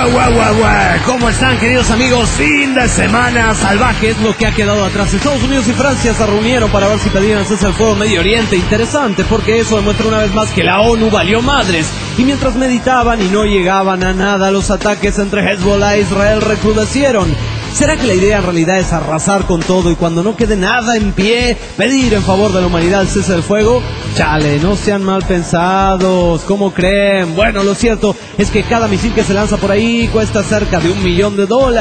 ¿Cómo están, queridos amigos? Fin de semana salvaje es lo que ha quedado atrás. Estados Unidos y Francia se reunieron para ver si pedían cese al fuego en Medio Oriente. Interesante, porque eso demuestra una vez más que la ONU valió madres. Y mientras meditaban y no llegaban a nada, los ataques entre Hezbollah e Israel recrudecieron. ¿Será que la idea en realidad es arrasar con todo y cuando no quede nada en pie, pedir en favor de la humanidad el cese del fuego? Chale, no sean mal pensados, ¿cómo creen? Bueno, lo cierto es que cada misil que se lanza por ahí cuesta cerca de $1 millón.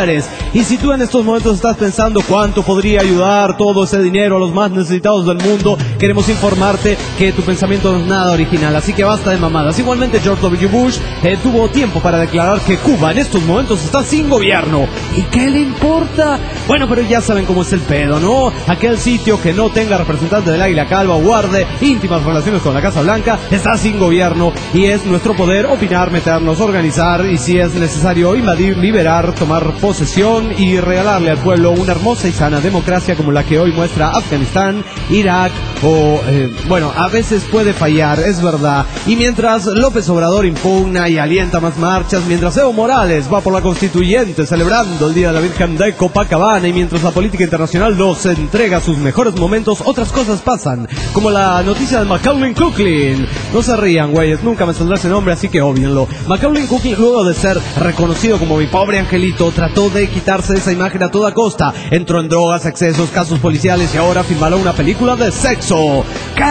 Y si tú en estos momentos estás pensando cuánto podría ayudar todo ese dinero a los más necesitados del mundo, queremos informarte que tu pensamiento no es nada original, así que basta de mamadas. Igualmente George W. Bush tuvo tiempo para declarar que Cuba en estos momentos está sin gobierno. ¿Y qué le importa? Bueno, pero ya saben cómo es el pedo, ¿no? Aquel sitio que no tenga representante del Águila Calva o guarde íntimas relaciones con la Casa Blanca está sin gobierno y es nuestro poder opinar, meternos, organizar y si es necesario invadir, liberar, tomar posesión y regalarle al pueblo una hermosa y sana democracia como la que hoy muestra Afganistán, Irak o... bueno, a veces puede fallar, es verdad. Y mientras López Obrador impugna y alienta más marchas, mientras Evo Morales va por la Constituyente celebrando el Día de la Virgen de Copacabana y mientras la política internacional nos entrega sus mejores momentos, otras cosas pasan, como la noticia de Macaulay Culkin. No se rían, güeyes, nunca me saldrá ese nombre, así que óbvienlo. Macaulay Culkin, luego de ser reconocido como mi pobre angelito, trató de quitarse esa imagen a toda costa. Entró en drogas, excesos, casos policiales y ahora filmará una película de sexo.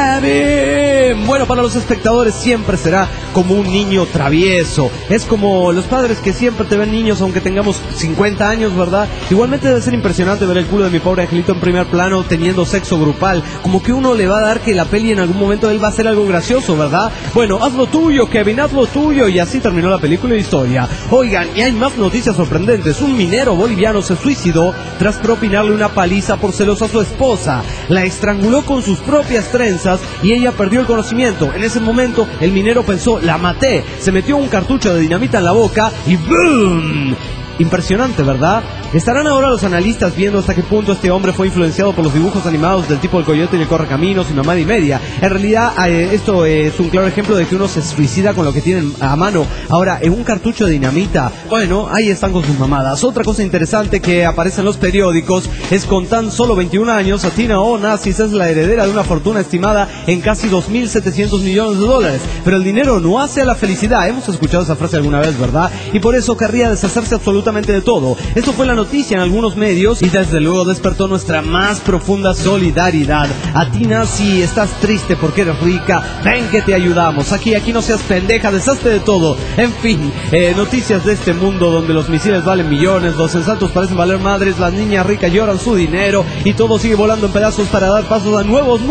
¡Kevin! Bueno, para los espectadores siempre será como un niño travieso. Es como los padres que siempre te ven niños aunque tengamos 50 años, ¿verdad? Igualmente debe ser impresionante ver el culo de mi pobre angelito en primer plano teniendo sexo grupal. Como que uno le va a dar que la peli en algún momento él va a hacer algo gracioso, ¿verdad? Bueno, haz lo tuyo, Kevin, haz lo tuyo. Y así terminó la película y historia. Oigan, y hay más noticias sorprendentes. Un minero boliviano se suicidó tras propinarle una paliza por celos a su esposa. La estranguló con sus propias trenzas y ella perdió el conocimiento. En ese momento el minero pensó, la maté. Se metió un cartucho de dinamita en la boca y ¡boom! Impresionante, ¿verdad? Estarán ahora los analistas viendo hasta qué punto este hombre fue influenciado por los dibujos animados del tipo El Coyote y el Correcaminos y Mamá y Media. En realidad, esto es un claro ejemplo de que uno se suicida con lo que tienen a mano. Ahora, en un cartucho de dinamita, bueno, ahí están con sus mamadas. Otra cosa interesante que aparece en los periódicos es con tan solo 21 años, Athina Onassis es la heredera de una fortuna estimada en casi $2.700 millones. Pero el dinero no hace a la felicidad. Hemos escuchado esa frase alguna vez, ¿verdad? Y por eso querría deshacerse absolutamente de todo. Esto fue la noticia en algunos medios y desde luego despertó nuestra más profunda solidaridad. Athina, si estás triste porque eres rica, ven que te ayudamos. Aquí no seas pendeja, deshazte de todo. En fin, noticias de este mundo donde los misiles valen millones, los sensatos parecen valer madres, las niñas ricas lloran su dinero y todo sigue volando en pedazos para dar pasos a nuevos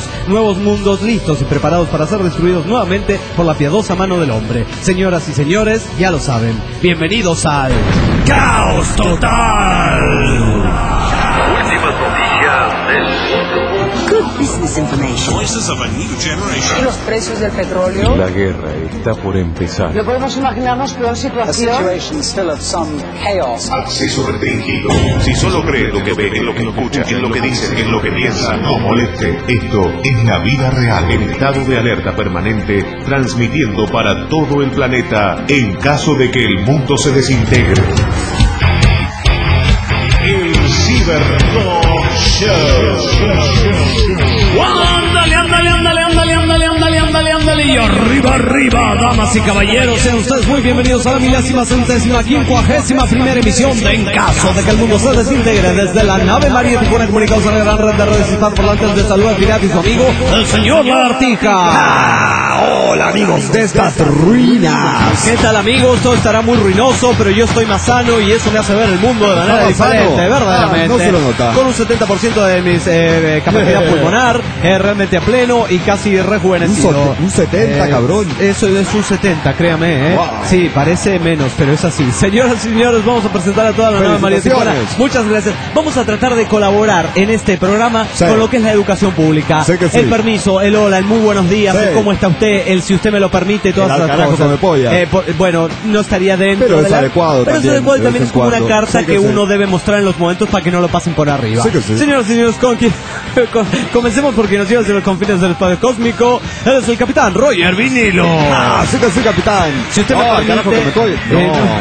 mundos listos y preparados para ser destruidos nuevamente por la piadosa mano del hombre. Señoras y señores, ya lo saben, bienvenidos al Caos Total. Últimas noticias del mundo. Good business information. Voices of a new generation. ¿Y los precios del petróleo? La guerra está por empezar. ¿No podemos imaginarnos peor situación? Acceso restringido. Si solo cree lo que ve, en lo que escucha, en lo que dice, en lo que piensa, no moleste. Esto es la vida real. En estado de alerta permanente, transmitiendo para todo el planeta en caso de que el mundo se desintegre. El Cyber Talk Show. Ándale, y arriba, damas y caballeros, sean ustedes muy bienvenidos a la 1051ª emisión de En Caso de que el Mundo se Desintegre, desde la nave María Tijuana, comunicados a la gran red de redes hispanoparlantes. De salud al pirata y su amigo, el señor Lagartija. Hola amigos de estas ruinas. ¿Qué tal amigos? Todo estará muy ruinoso, pero yo estoy más sano y eso me hace ver el mundo de manera diferente, verdaderamente. No se lo nota. Con un 70% de mis capacidad pulmonar, realmente a pleno y casi rejuvenecido. Un 70, cabrón. Eso es un 70, créame, Wow. Sí, parece menos, pero es así. Señoras y señores, vamos a presentar a toda la nueva María Tijuana. Muchas gracias. Vamos a tratar de colaborar en este programa con lo que es la educación pública. Sí. El permiso, el hola, el muy buenos días, el cómo está usted, el si usted me lo permite, todas esas cosas. Come polla. Bueno, no estaría dentro. Pero es adecuado pero también. es adecuado también, es como una carta que sí. uno debe mostrar en los momentos para que no lo pasen por arriba. Sí que sí. Señoras y señores, comencemos porque nos lleva hacia los confines del espacio cósmico. Él es el capitán Roger Vinilo. Sí que sí, capitán. Si usted me permite, carajo, que me estoy... No.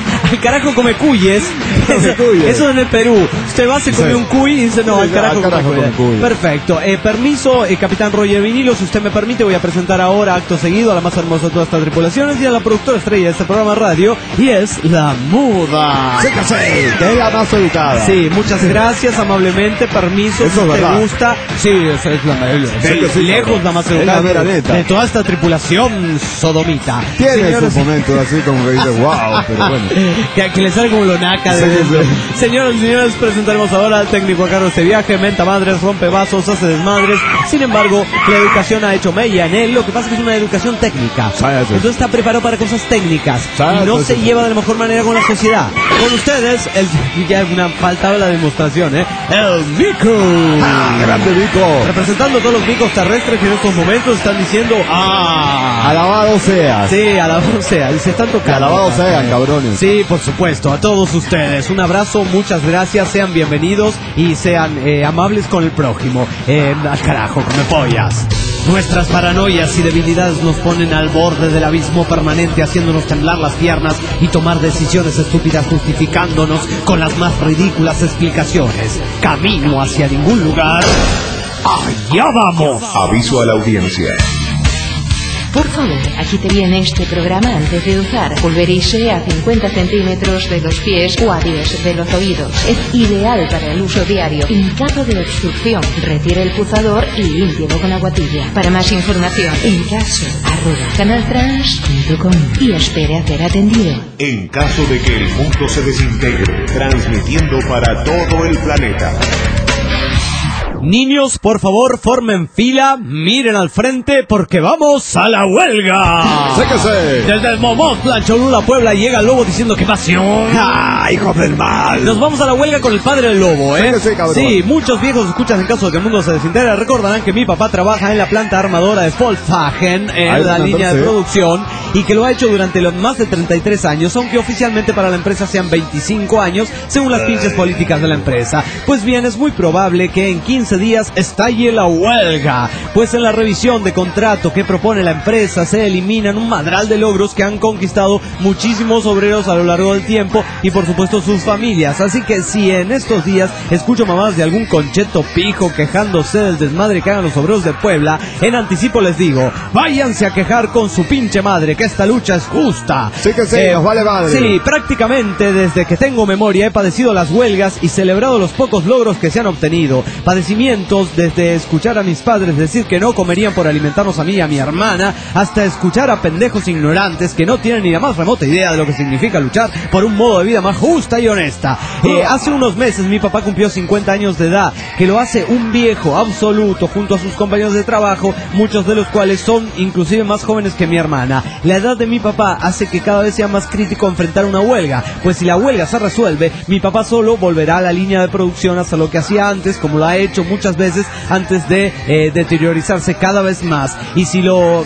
al carajo come cuyes. Eso en el Perú. Usted va, se come un cuy y dice, no, al carajo come cuy. Perfecto. Permiso, capitán Roger Vinilo, si usted me permite, voy a presentar ahora, acto seguido, a la más hermosa de todas estas tripulaciones y a la productora estrella de este programa de radio, y es la muda. Sí, que es la más educada. Sí, muchas gracias, amablemente, permiso, eso si es te gusta. Sí, esa es la mayor. Lejos la más educada de toda esta tripulación sodomita. Tiene señores, sus momentos así como que dice, wow, pero bueno. que le sale como lo naca de dentro. Señoras y señores, presentaremos ahora al técnico a cargo de este viaje, menta madres, rompe vasos, hace desmadres. Sin embargo, la educación ha hecho mella en él, lo que pasa es que es una educación técnica. Entonces está preparado para cosas técnicas y no se lleva de la mejor manera con la sociedad. Con ustedes, ya una faltaba la demostración, el Mico. Grande Mico. Representando a todos los micos terrestres que en estos momentos están diciendo alabado seas. Sí, alabado sea. Y se están tocando. Alabado sean, cabrones. Sí, por supuesto, a todos ustedes. Un abrazo, muchas gracias, sean bienvenidos y sean amables con el prójimo. Al carajo, come pollas. Nuestras paranoias y debilidades nos ponen al borde del abismo permanente, haciéndonos temblar las piernas y tomar decisiones estúpidas, justificándonos con las más ridículas explicaciones. Camino hacia ningún lugar. ¡Allá vamos! Aviso a la audiencia. Por favor, aquí te viene este programa antes de usar. Pulverice a 50 centímetros de los pies o a 10 de los oídos. Es ideal para el uso diario. En caso de obstrucción, retire el pulsador y límpielo con agua tibia. Para más información, en caso, @canaltrans.com y espere a ser atendido. En caso de que el mundo se desintegre, transmitiendo para todo el planeta. Niños, por favor, formen fila, miren al frente, porque vamos a la huelga. Séquese. Desde el Momotla, Cholula, Puebla, llega el lobo diciendo ¡qué pasión! ¡Ah, hijo del mal! Nos vamos a la huelga con el padre del lobo, Séquese, cabrón. Sí, muchos viejos escuchas en caso de que el mundo se desintegre recordarán que mi papá trabaja en la planta armadora de Volkswagen, en la línea de producción, y que lo ha hecho durante los más de 33 años, aunque oficialmente para la empresa sean 25 años, según las pinches políticas de la empresa. Pues bien, es muy probable que en 15 días estalle la huelga, pues en la revisión de contrato que propone la empresa se eliminan un madral de logros que han conquistado muchísimos obreros a lo largo del tiempo y por supuesto sus familias. Así que si en estos días escucho mamás de algún concheto pijo quejándose del desmadre que hagan los obreros de Puebla, en anticipo les digo, váyanse a quejar con su pinche madre, que esta lucha es justa. Sí que sí, nos vale madre. Sí, prácticamente desde que tengo memoria he padecido las huelgas y celebrado los pocos logros que se han obtenido. Padecimientos desde escuchar a mis padres decir que no comerían por alimentarnos a mí y a mi hermana, hasta escuchar a pendejos ignorantes que no tienen ni la más remota idea de lo que significa luchar por un modo de vida más justa y honesta. Hace unos meses mi papá cumplió 50 años de edad, que lo hace un viejo absoluto junto a sus compañeros de trabajo, muchos de los cuales son inclusive más jóvenes que mi hermana. La edad de mi papá hace que cada vez sea más crítico enfrentar una huelga, pues si la huelga se resuelve, mi papá solo volverá a la línea de producción hasta lo que hacía antes, como lo ha hecho muchas veces antes de deteriorizarse cada vez más. Y si lo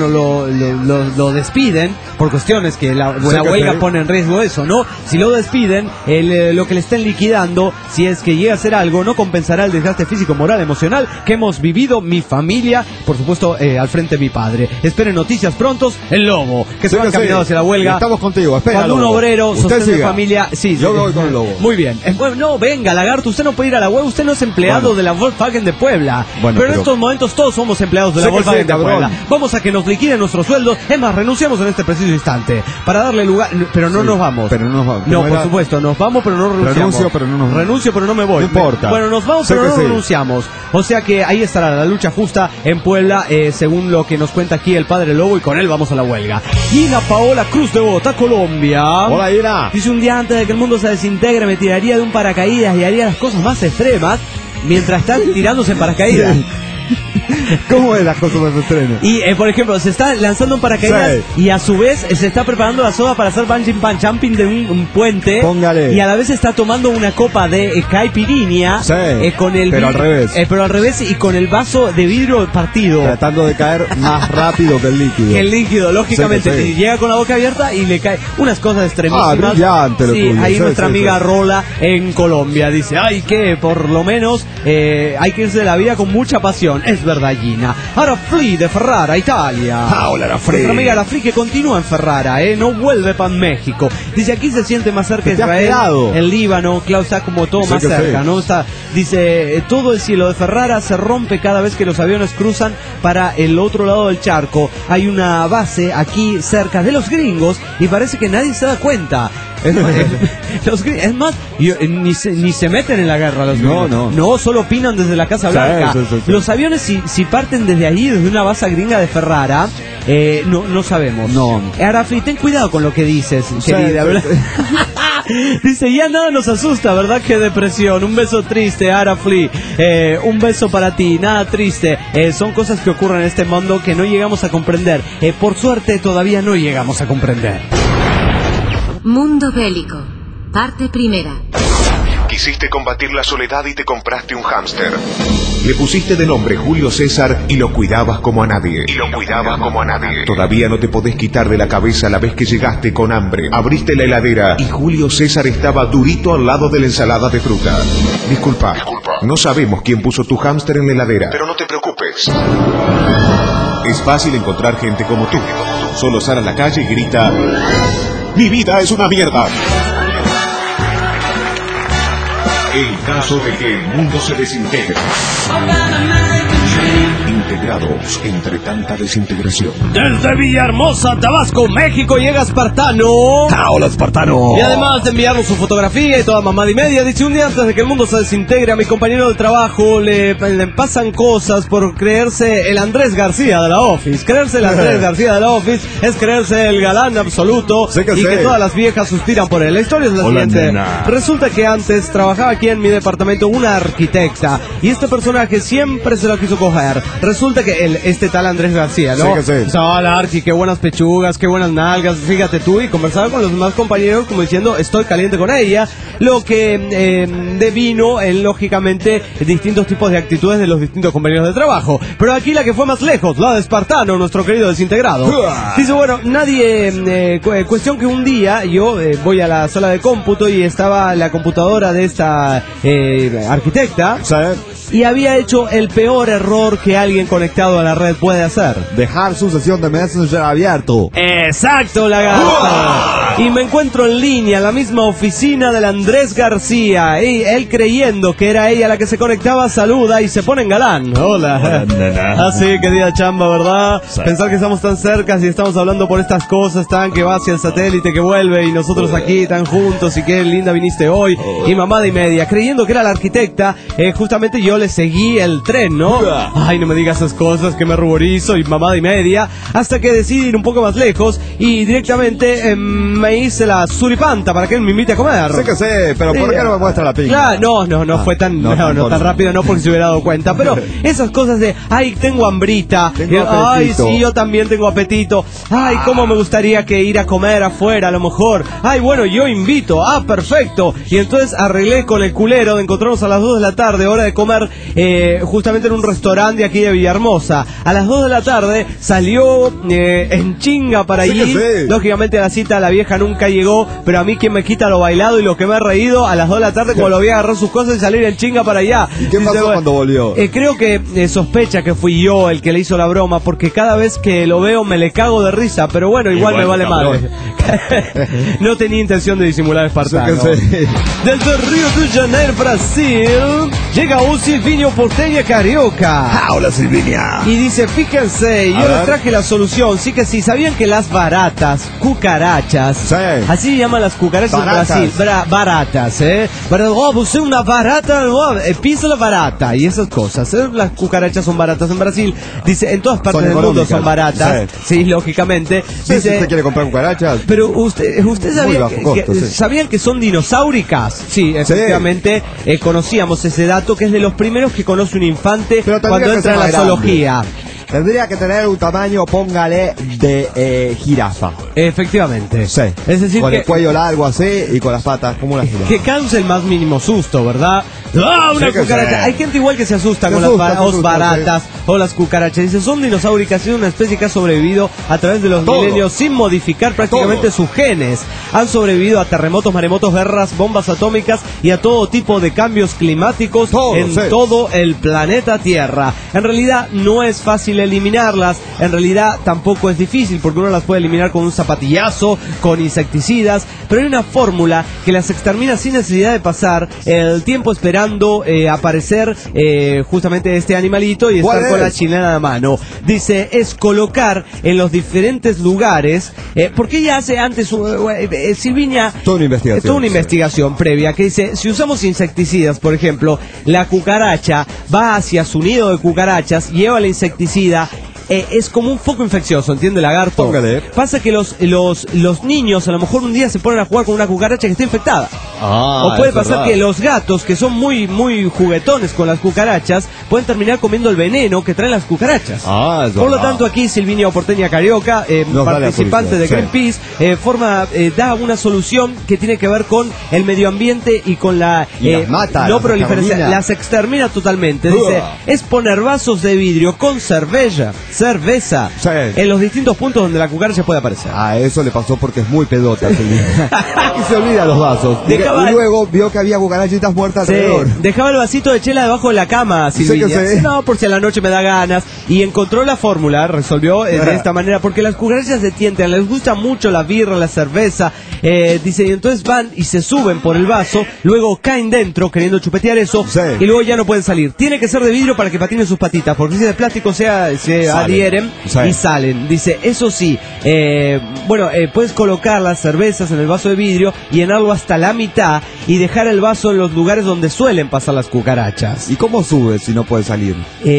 despiden por cuestiones que la huelga pone en riesgo eso, ¿no? Si lo despiden, lo que le estén liquidando, si es que llega a hacer algo, no compensará el desgaste físico, moral, emocional que hemos vivido mi familia, por supuesto al frente de mi padre. Esperen noticias prontos, el lobo, que se va encaminado hacia la huelga. Estamos contigo, espera. Cuando un obrero sostiene familia, yo voy con el lobo. Muy bien. Bueno, no, venga, lagarto, usted no puede ir a la huelga, usted no es empleado de la Volkswagen de Puebla. Pero en estos momentos todos somos empleados de la Volkswagen de Puebla. Vamos a que nos liquiden nuestros sueldos. Es más, renunciamos en este preciso instante para darle lugar, pero no nos vamos. Pero no nos vamos. No, por supuesto, nos vamos, pero no renunciamos. Renuncio, pero no me voy. No importa. Bueno, nos vamos, pero no renunciamos. O sea que ahí estará la lucha justa en Puebla, según lo que nos cuenta aquí el padre Lobo, y con él vamos a la huelga. Gina Paola Cruz de Bogotá, Colombia. Hola, Gina. Dice: un día antes de que el mundo se desintegre me tiraría de un paracaídas y haría las cosas más extremas mientras están tirándose en paracaídas. ¿Cómo es las cosas de estreno? Y, por ejemplo, se está lanzando un paracaídas y a su vez se está preparando la soda para hacer bungee jumping de un puente. Póngale. Y a la vez está tomando una copa de caipirinha con el pero al revés. Pero al revés y con el vaso de vidrio partido. Tratando de caer más rápido que el líquido. Que el líquido, lógicamente. Y llega con la boca abierta y le cae unas cosas extremísimas. Brillante lo tuyo. Ahí nuestra amiga Rola en Colombia dice: ay, que por lo menos hay que irse de la vida con mucha pasión. atención, es verdallina. Arafli de Ferrara, Italia. Hola, Arafli. Nuestra amiga Arafli que continúa en Ferrara, no vuelve para México. Dice, aquí se siente más cerca de Israel, el Líbano, claro, está como todo más cerca, ¿no? Está, dice, todo el cielo de Ferrara se rompe cada vez que los aviones cruzan para el otro lado del charco. Hay una base aquí cerca de los gringos y parece que nadie se da cuenta. Es más, ni se meten en la guerra los gringos. No, solo opinan desde la Casa Blanca. Sí. Los aviones si parten desde allí, desde una base gringa de Ferrara, no sabemos. Arafli, ten cuidado con lo que dices, querida. Dice, ya nada nos asusta, ¿verdad? Qué depresión. Un beso triste, Arafli. Un beso para ti, nada triste. Son cosas que ocurren en este mundo que no llegamos a comprender. Por suerte todavía no llegamos a comprender. Mundo bélico, parte primera. Quisiste combatir la soledad y te compraste un hámster. Le pusiste de nombre Julio César y lo cuidabas como a nadie. Todavía no te podés quitar de la cabeza la vez que llegaste con hambre. Abriste la heladera y Julio César estaba durito al lado de la ensalada de fruta. Disculpa, no sabemos quién puso tu hámster en la heladera. Pero no te preocupes. Es fácil encontrar gente como tú. Solo sal a la calle y grita: ¡mi vida es una mierda! En caso de que el mundo se desintegre. Integrados entre tanta desintegración. Desde Villahermosa, Tabasco, México, llega Espartano. Hola, Espartano. Y además de enviarnos su fotografía y toda mamada y media, dice: un día antes de que el mundo se desintegre, a mi compañero de trabajo le pasan cosas por creerse el Andrés García de la Office. Creerse el Andrés García de la Office es creerse el galán absoluto que todas las viejas suspiran por él. La historia es la siguiente. Nena. Resulta que antes trabajaba aquí en mi departamento una arquitecta y este personaje siempre se lo quiso coger. Resulta que este tal Andrés García, ¿no? Hola, Arqui, qué buenas pechugas, qué buenas nalgas, fíjate tú, y conversaba con los demás compañeros como diciendo, estoy caliente con ella, lo que devino en, lógicamente, distintos tipos de actitudes de los distintos compañeros de trabajo. Pero aquí la que fue más lejos, la de Espartano, nuestro querido desintegrado. Dice, bueno, cuestión que un día yo voy a la sala de cómputo y estaba la computadora de esta arquitecta, ¿sabes? Y había hecho el peor error que alguien conectado a la red puede hacer: dejar su sesión de Messenger abierto. Exacto, lagarta. Y me encuentro en línea, la misma oficina del Andrés García, y él creyendo que era ella la que se conectaba, saluda y se pone en galán. Hola. Así, querida chamba, ¿verdad? Sí. Pensar que estamos tan cerca y estamos hablando por estas cosas, tan que va hacia el satélite, que vuelve, y nosotros aquí tan juntos, y qué linda viniste hoy, y mamada y media, creyendo que era la arquitecta. Justamente yo le seguí el tren, ¿no? Ay, no me digas esas cosas, que me ruborizo, y mamada y media, hasta que decidí ir un poco más lejos y directamente me hice la suripanta para que él me invite a comer. Sé que sé, pero ¿por qué no me muestra la pinga? No fue tan tan rápido, no porque se hubiera dado cuenta, pero esas cosas de, ay, tengo hambrita, ay, sí, yo también tengo apetito, ay, cómo me gustaría que ir a comer afuera a lo mejor, ay, bueno, yo invito, perfecto, y entonces arreglé con el culero de encontrarnos a las 2 de la tarde, hora de comer, justamente en un restaurante de aquí de Villahermosa. A las 2 de la tarde salió en chinga para allí. Lógicamente a la cita la vieja nunca llegó, pero a mí quien me quita lo bailado y lo que me he reído a las 2 de la tarde como lo vi agarrar sus cosas y salir en chinga para allá. ¿Y qué pasó cuando volvió? Creo que sospecha que fui yo el que le hizo la broma, porque cada vez que lo veo me le cago de risa, pero bueno, igual me vale madre. No tenía intención de disimular, Espartano. Desde Río de Janeiro, Brasil, llega un Silvinho Porteña Carioca. Hola, Silvinia. Y dice, fíjense, yo les traje la solución. Sí que sí, ¿sabían que las baratas, cucarachas, así llaman las cucarachas baratas en Brasil, baratas, pero usted una barata, pisa la barata y esas cosas, las cucarachas son baratas en Brasil, dice, en todas partes del mundo son baratas, sí, lógicamente. Dice, si usted quiere comprar cucarachas, pero usted ¿sabían que son dinosauricas? Sí, efectivamente, conocíamos ese dato, que es de los primeros que conoce un infante cuando entra en la zoología. Tendría que tener un tamaño, póngale, de jirafa. Efectivamente. Sí. Es decir, con el cuello largo así y con las patas como una jirafa. Que cause el más mínimo susto, ¿verdad? ¡Ah, una Sí que cucaracha! sí. Hay gente igual que se asusta Se con asusta, las se asusta, baratas o las cucarachas. Dice, son dinosauricas y una especie que ha sobrevivido a través de los Todo. milenios sin modificar prácticamente sus genes. Han sobrevivido a terremotos, maremotos, guerras, bombas atómicas y a todo tipo de cambios climáticos en todo el planeta Tierra. En realidad no es fácil eliminarlas, en realidad tampoco es difícil porque uno las puede eliminar con un zapatillazo, con insecticidas, pero hay una fórmula que las extermina sin necesidad de pasar el tiempo esperando aparecer justamente este animalito y estar con la chilena a mano. Dice, es colocar en los diferentes lugares, porque ella hace antes, Silvinia, Toda una investigación previa que dice, si usamos insecticidas, por ejemplo, la cucaracha va hacia su nido de cucarachas, lleva la insecticida, es como un foco infeccioso, ¿entiende, lagarto? Póngale. Pasa que los niños a lo mejor un día se ponen a jugar con una cucaracha que está infectada. O puede pasar que los gatos, que son muy juguetones con las cucarachas, pueden terminar comiendo el veneno que traen las cucarachas. Por lo tanto, aquí Silvinia Porteña Carioca, participante de Greenpeace, da una solución que tiene que ver con el medio ambiente y con la no proliferación. Las extermina totalmente. Dice, es poner vasos de vidrio con cerveza en los distintos puntos donde la cucaracha puede aparecer. Eso le pasó porque es muy pedota. Y se olvida los vasos. Y luego vio que había cucarachitas muertas alrededor. Dejaba el vasito de chela debajo de la cama, Silvinia. No, por si a la noche me da ganas. Y encontró la fórmula, resolvió de esta manera, porque las cucarachas se tientan, les gusta mucho la birra, la cerveza. Dice, y entonces van y se suben por el vaso, luego caen dentro queriendo chupetear eso, y luego ya no pueden salir. Tiene que ser de vidrio para que patinen sus patitas, porque si es de plástico se adhieren y salen. Dice, eso sí, puedes colocar las cervezas en el vaso de vidrio y llenarlo hasta la mitad y dejar el vaso en los lugares donde suelen pasar las cucarachas. ¿Y cómo sube si no puede salir?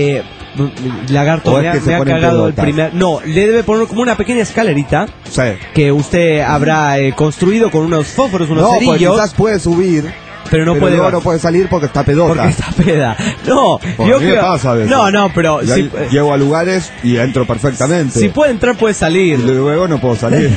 Lagarto, me ha cagado el primer... No, le debe poner como una pequeña escalerita que usted habrá construido con unos fósforos, unos cerillos. Pues quizás puede subir, pero no puede salir porque está pedota. Porque está peda. No, yo creo... pasa a veces. No, pero... Llego a lugares y entro perfectamente. Si puede entrar, puede salir. Y luego no puedo salir.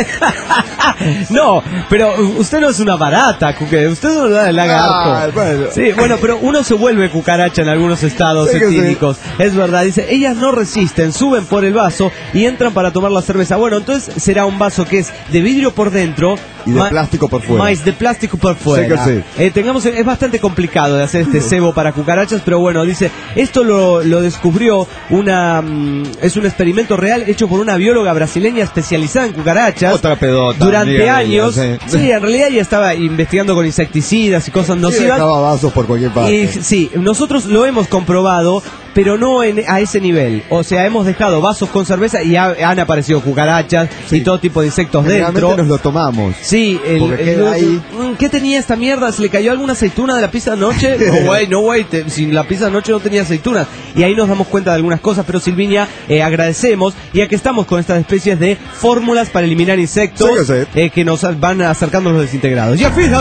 No, pero usted no es una barata, usted no es de lagarto. Sí, bueno, pero uno se vuelve cucaracha en algunos estados etílicos. Es verdad, dice, ellas no resisten, suben por el vaso y entran para tomar la cerveza. Bueno, entonces será un vaso que es de vidrio por dentro y de plástico por fuera. Más de plástico por fuera. Es bastante complicado de hacer este cebo para cucarachas, pero bueno, dice, esto lo descubrió es un experimento real hecho por una bióloga brasileña especializada en cucarachas. Otra pedota. Durante años. Sí, en realidad ella estaba investigando con insecticidas y cosas nocivas. Dejaba vasos por cualquier parte. Y sí, nosotros lo hemos comprobado, pero no a ese nivel. O sea, hemos dejado vasos con cerveza y han aparecido cucarachas y todo tipo de insectos dentro. Nos lo tomamos. Sí, ¿qué tenía esta mierda? ¿Se le cayó alguna aceituna de la pizza de anoche? No, güey, sin la pizza de anoche no tenía aceitunas. Y ahí nos damos cuenta de algunas cosas, pero Silvinia, agradecemos, ya que estamos con estas especies de fórmulas para eliminar insectos que nos van acercando a los desintegrados. Y al fin,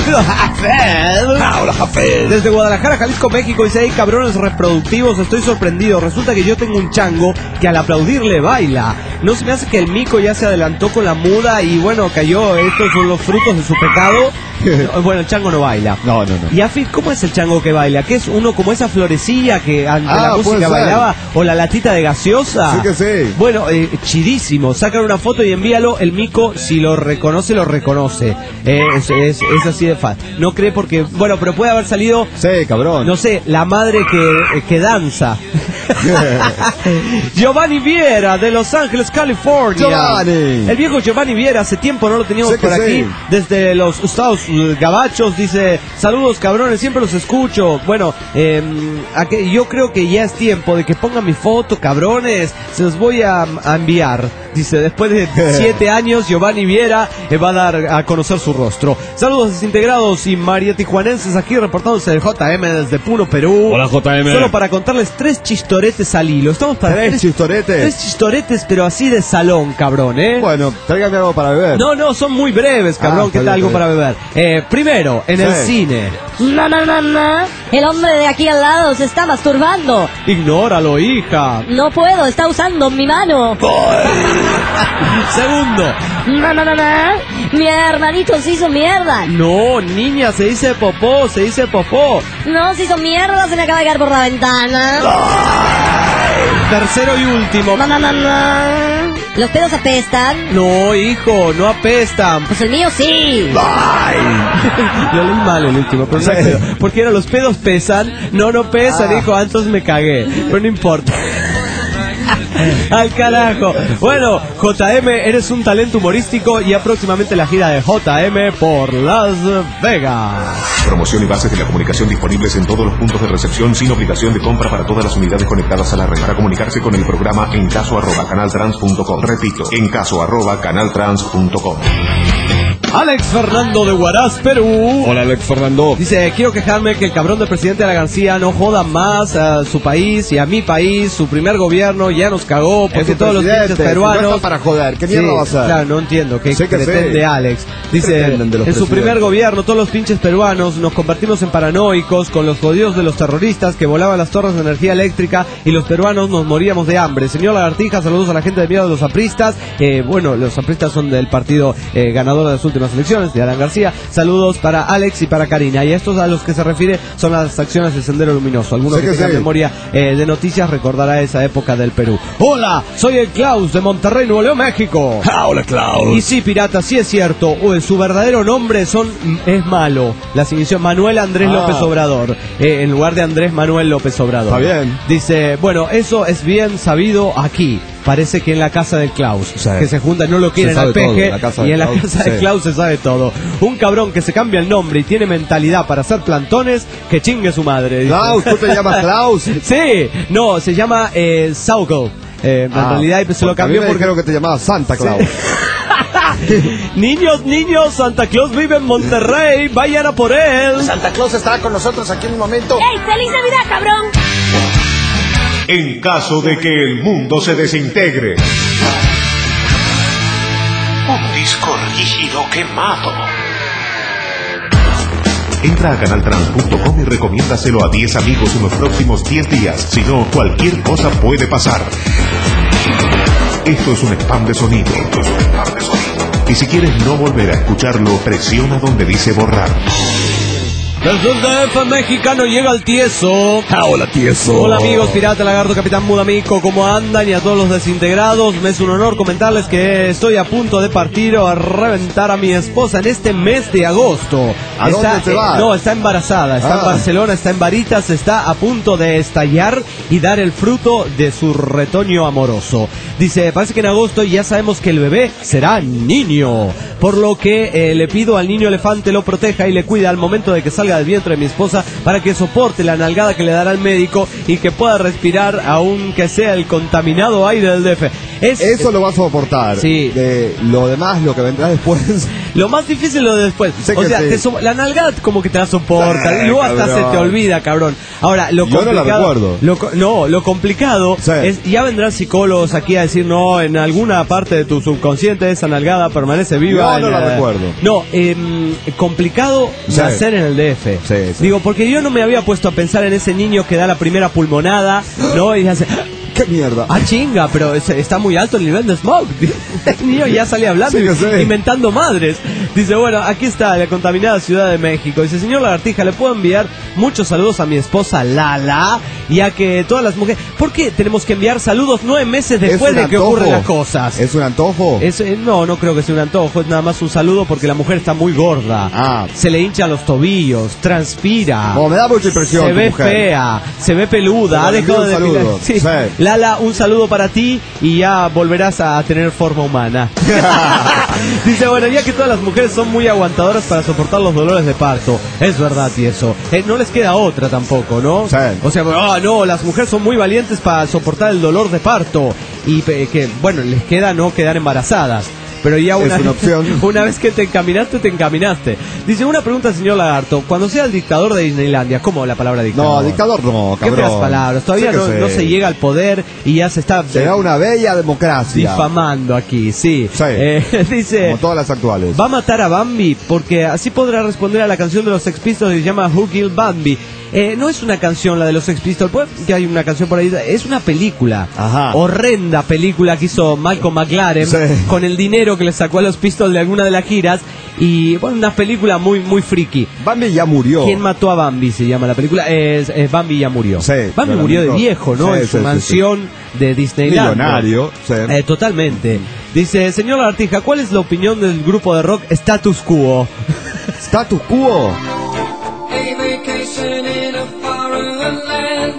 desde Guadalajara, Jalisco, México, dice, hey, cabrones reproductivos, estoy sorprendido. Resulta que yo tengo un chango que al aplaudirle baila. No se me hace que el mico ya se adelantó con la muda y bueno, cayó. Estos son los frutos de su pecado. Bueno, el chango no baila. No. Y Afid, ¿cómo es el chango que baila? ¿Qué es uno como esa florecilla que ante la música bailaba? ¿O la latita de gaseosa? Sí que sí. Bueno, chidísimo. Sacan una foto y envíalo. El mico, si lo reconoce, lo reconoce. Es así de fácil. No cree porque... Bueno, pero puede haber salido... Sí, cabrón. No sé, la madre que danza. Giovanni Viera, de Los Ángeles, California. Giovanni. El viejo Giovanni Viera, hace tiempo no lo teníamos por aquí. Desde los Estados Gabachos, dice, saludos cabrones, siempre los escucho. Bueno, yo creo que ya es tiempo de que pongan mi foto, cabrones. Se los voy a enviar. Dice, después de 7 años, Giovanni Viera va a dar a conocer su rostro. Saludos desintegrados y mariatijuanenses aquí reportándose del JM desde Puno, Perú. Hola, JM. Solo para contarles 3 chistoretes al hilo. Estamos para 3 chistoretes. 3 chistoretes, pero así de salón, cabrón, Bueno, tráigame algo para beber. No, son muy breves, cabrón. ¿Qué tal algo para beber? Primero, en el cine. No. El hombre de aquí al lado se está masturbando. Ignóralo, hija. No puedo, está usando mi mano. Segundo. No. Mi hermanito se hizo mierda. No, niña, se dice popó, se dice popó. No, se hizo mierda, se me acaba de caer por la ventana. Tercero y último. Mamá. ¿Los pedos apestan? No, hijo, no apestan. Pues el mío sí. Lo leí mal el último, pero no pedo. Porque los pedos pesan. No pesan, hijo, antes me cagué. Pero no importa. Al carajo. Bueno, JM, eres un talento humorístico y ya próximamente la gira de JM por Las Vegas. Promoción y bases de la comunicación disponibles en todos los puntos de recepción sin obligación de compra para todas las unidades conectadas a la red. Para comunicarse con el programa encaso@canaltrans.com. Repito, encaso@canaltrans.com. Alex Fernando de Huaraz, Perú. Hola, Alex Fernando. Dice, quiero quejarme que el cabrón del presidente de la García no joda más a su país y a mi país. Su primer gobierno ya nos cagó porque todos los pinches peruanos... No para joder, ¿qué mierda va a hacer? Claro, no entiendo qué pretende Alex. Dice, en su primer gobierno todos los pinches peruanos nos convertimos en paranoicos con los jodidos de los terroristas que volaban las torres de energía eléctrica y los peruanos nos moríamos de hambre. Señor Lagartija, saludos a la gente de miedo de los apristas. Bueno, los apristas son del partido ganador de las últimas elecciones, de Alan García. Saludos para Alex y para Karina. Y estos a los que se refiere son las acciones de Sendero Luminoso. Alguno que tenga memoria de noticias recordará esa época del Perú. Hola, soy el Klaus de Monterrey, Nuevo León, México. Hola, Klaus. Y sí, pirata, sí es cierto. Su verdadero nombre es malo. Las iniciales Manuel Andrés López Obrador. En lugar de Andrés Manuel López Obrador. Está bien. Dice, bueno, eso es bien sabido aquí. Parece que en la casa del Klaus, sí, que se juntan, no lo quieren al peje, y en la casa del sí, Klaus se sabe todo. Un cabrón que se cambia el nombre y tiene mentalidad para hacer plantones, que chingue su madre. Klaus, ¿tú te llamas Klaus? Sí, no, se llama Sauco. En realidad se lo cambió porque creo que te llamaba Santa Claus. Niños, Santa Claus vive en Monterrey, vayan a por él. Santa Claus estará con nosotros aquí en un momento. ¡Ey, feliz Navidad, cabrón! En caso de que el mundo se desintegre. Un disco rígido quemado. Entra a canaltrans.com y recomiéndaselo a 10 amigos en los próximos 10 días. Si no, cualquier cosa puede pasar. Esto es un spam de sonido. Y si quieres no volver a escucharlo, presiona donde dice borrar. Desde el DF mexicano llega el Tieso. Hola, Tieso. Hola amigos, Pirata, Lagarto, Capitán Mudamico, ¿cómo andan? Y a todos los desintegrados, me es un honor comentarles que estoy a punto de partir o a reventar a mi esposa en este mes de agosto. ¿A dónde te va? No, está embarazada, está en Barcelona, está en Varitas, está a punto de estallar y dar el fruto de su retoño amoroso. Dice, parece que en agosto ya sabemos que el bebé será niño, por lo que le pido al niño elefante lo proteja y le cuida al momento de que salga del vientre de mi esposa para que soporte la nalgada que le dará el médico y que pueda respirar aunque sea el contaminado aire del DF. Eso lo vas a soportar. Sí. De lo demás, lo que vendrá después. Lo más difícil es lo de después. O sea, la nalgada como que te la soporta y luego hasta se te olvida, cabrón. Ahora, lo complicado... Yo no la recuerdo. Lo complicado es, ya vendrán psicólogos aquí a decir, no, en alguna parte de tu subconsciente esa nalgada permanece viva. No la recuerdo. No, complicado nacer en el DF. Sí. Digo, porque yo no me había puesto a pensar en ese niño que da la primera pulmonada, ¿no? Y hace... ¡Qué mierda! Chinga, pero está muy alto el nivel de smog. El niño ya sale hablando inventando madres. Dice, bueno, aquí está la contaminada Ciudad de México. Dice, señor Lagartija, le puedo enviar muchos saludos a mi esposa Lala, ya que todas las mujeres... ¿Por qué tenemos que enviar saludos 9 meses después de que ocurren las cosas? ¿Es un antojo? No creo que sea un antojo, es nada más un saludo porque la mujer está muy gorda. Se le hinchan los tobillos, transpira. Me da mucha impresión. Se ve fea, se ve peluda, ha dejado de depilar. Sí. Lala, un saludo para ti y ya volverás a tener forma humana. Dice, bueno, ya que todas las mujeres son muy aguantadoras para soportar los dolores de parto. Es verdad, y eso. No les queda otra tampoco, ¿no? Sí. O sea, no, las mujeres son muy valientes para soportar el dolor de parto. Y que, bueno, les queda no quedar embarazadas. Pero ya una vez que te encaminaste. Dice, una pregunta, señor Lagarto. Cuando sea el dictador de Disneylandia, ¿cómo la palabra dictador? No, dictador no, cabrón. ¿Qué feas palabras? Todavía no se llega al poder y ya se está... Será una bella democracia. Difamando aquí, sí. Dice... Como todas las actuales. Va a matar a Bambi porque así podrá responder a la canción de los Sex Pistols que se llama Who Killed Bambi. no es una canción la de los Sex Pistols, pues que hay una canción por ahí, es una película. Ajá. Horrenda película que hizo Malcolm McLaren, sí, con el dinero que le sacó a los Pistols de alguna de las giras. Y bueno, una película muy friki. Bambi ya murió. ¿Quién mató a Bambi? Se llama la película. Es Bambi ya murió. Sí, Bambi murió de viejo, ¿no? Sí, en su sí, mansión de Disneyland. Millonario. Sí. Totalmente. Dice, señor Lagartija, ¿cuál es la opinión del grupo de rock Status Quo? Status Quo. A vacation in a foreign land.